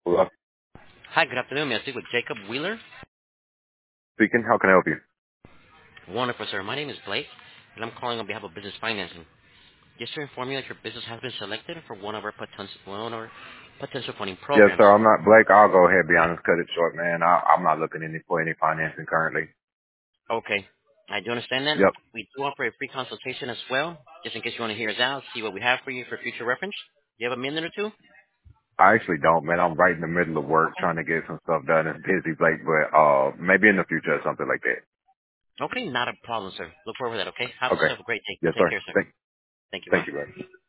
Hello? Hi, good afternoon. May I speak with Jacob Wheeler? Speaking. How can I help you? Wonderful, sir. My name is Blake, and I'm calling on behalf of business financing. Just to inform you that your business has been selected for one of our potential funding Yes, programs. sir. I'm not Blake. I'll go ahead and be honest. Cut it short, man. I'm not looking for any financing currently. Okay, I do understand that. Yep. We do offer a free consultation as well, just in case you want to hear us out, see what we have for you for future reference. Do you have a minute or two? I actually don't, man. I'm right in the middle of work Okay. trying to get some stuff done. It's busy, Blake, but maybe in the future or something like that. Okay, not a problem, sir. Look forward to that, okay? Have Okay. yourself a great day. Yes, Take sir. care, sir. Thank you, bye. Thank you, bro.